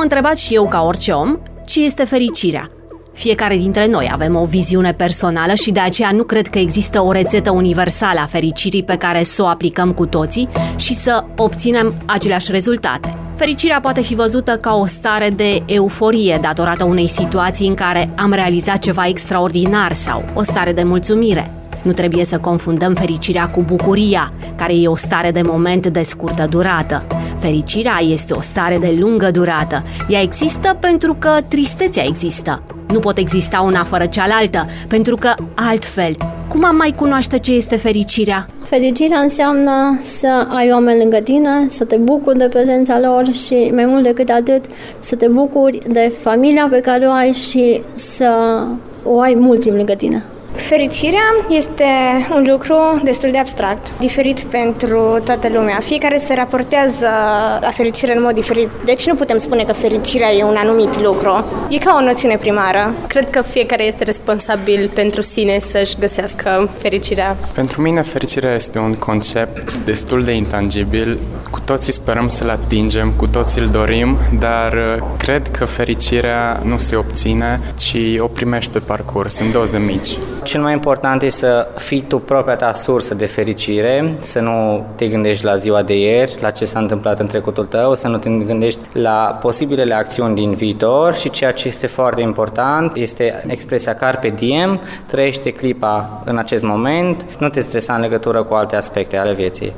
întrebat și eu, ca orice om, ce este fericirea. Fiecare dintre noi avem o viziune personală și de aceea nu cred că există o rețetă universală a fericirii pe care să o aplicăm cu toții și să obținem aceleași rezultate. Fericirea poate fi văzută ca o stare de euforie datorată unei situații în care am realizat ceva extraordinar sau o stare de mulțumire. Nu trebuie să confundăm fericirea cu bucuria, care e o stare de moment de scurtă durată. Fericirea este o stare de lungă durată. Ea există pentru că tristețea există. Nu pot exista una fără cealaltă, pentru că altfel, cum am mai cunoaște ce este fericirea? Fericirea înseamnă să ai oameni lângă tine, să te bucuri de prezența lor și, mai mult decât atât, să te bucuri de familia pe care o ai și să o ai mult timp lângă tine. Fericirea este un lucru destul de abstract, diferit pentru toată lumea. Fiecare se raportează la fericire în mod diferit. Deci nu putem spune că fericirea e un anumit lucru. E ca o noțiune primară. Cred că fiecare este responsabil pentru sine să-și găsească fericirea. Pentru mine fericirea este un concept destul de intangibil. Cu toții sperăm să-l atingem, cu toții îl dorim, dar cred că fericirea nu se obține, ci o primești pe parcurs, în doze mici. Cel mai important e să fii tu propria ta sursă de fericire, să nu te gândești la ziua de ieri, la ce s-a întâmplat în trecutul tău, să nu te gândești la posibilele acțiuni din viitor și ceea ce este foarte important este expresia carpe diem, trăiește clipa în acest moment, nu te stresa în legătură cu alte aspecte ale vieții.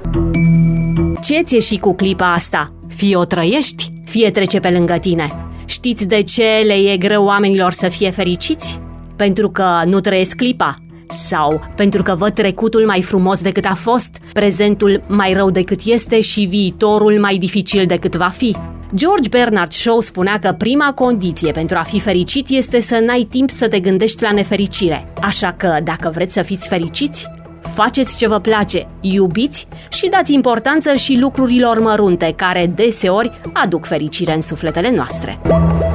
Ce ți-e și cu clipa asta? Fie o trăiești, fie trece pe lângă tine. Știți de ce le e greu oamenilor să fie fericiți? Pentru că nu trăiesc clipa? Sau pentru că văd trecutul mai frumos decât a fost, prezentul mai rău decât este și viitorul mai dificil decât va fi? George Bernard Shaw spunea că prima condiție pentru a fi fericit este să n-ai timp să te gândești la nefericire. Așa că, dacă vreți să fiți fericiți, faceți ce vă place, iubiți și dați importanță și lucrurilor mărunte, care deseori aduc fericire în sufletele noastre.